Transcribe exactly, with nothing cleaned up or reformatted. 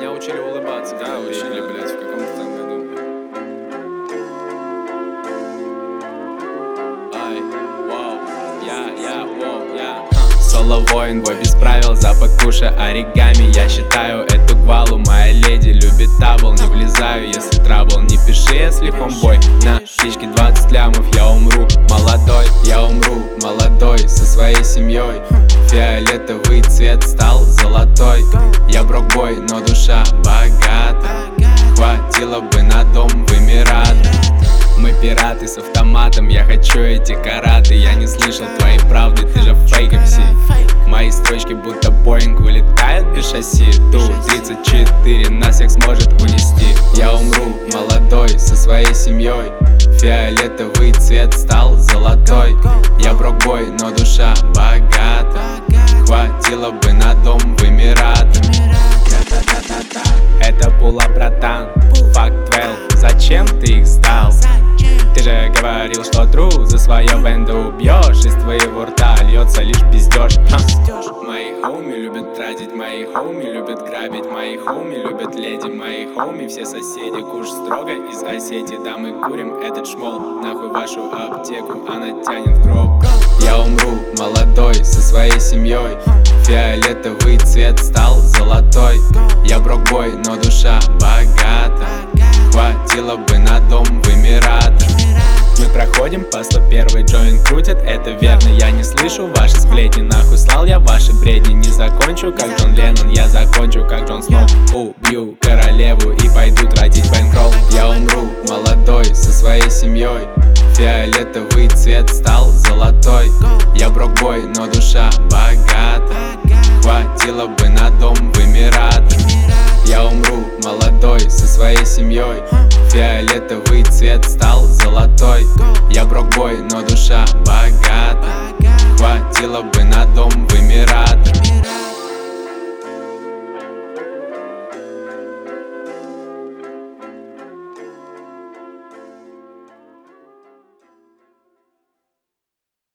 Меня учили улыбаться. Да, учили, блядь, в каком-то там году. Ай, вау, я, я, воу, я. Соло-воин, бой без правил, запах куша, оригами. Я считаю эту гвалу, моя леди любит табл. Не влезаю, если трабл, не пиши, если хомбой. На птичке двадцать лямов, я умру молодой, я умру молодой, со своей семьей. Фиолетовый цвет стал золотой. Я брокбой, но душа богата. Хватило бы на дом в Эмиратах. Мы пираты с автоматом, я хочу эти караты. Я не слышал твоей правды, ты же фейк эм си. Мои строчки будто Боинг улетает без шасси. Ту тридцать четыре нас всех сможет унести. Я умру молодой, со своей семьей. Фиолетовый цвет стал золотой. Я брокбой, но душа богата. Хватило бы на дом в Эмиратах. Это пула, братан, факт двенадцать. Зачем ты их сдал? Ты же говорил, что тру за свое бенда убьешь. Из твоего рта льется лишь пиздеж. Мои хоуми любят тратить, мои хоуми любят грабить, мои хоуми любят леди, мои хоуми все соседи. Куш строго из Осетии, да мы курим этот шмол. Нахуй вашу аптеку, она тянет в гроб. Я умру молодой, со своей семьей. Фиолетовый цвет стал золотой. Я брокбой, но душа богата. Хватило бы на дом в Эмиратах. Мы проходим по сто первый, джойн крутят, это верно. Я не слышу ваши сплетни, нахуй слал я ваши бредни. Не закончу как Джон Леннон, я закончу как Джон Сноу. Убью королеву и пойду тратить бэнкролл. Я умру молодой, со своей семьей. Фиолетовый цвет стал золотой. Я брокбой, но душа богата. Хватило бы на дом в Эмиратах. Я умру молодой, со своей семьей. Фиолетовый цвет стал золотой. Я брокбой, но душа богата. Хватило бы на дом в Эмиратах.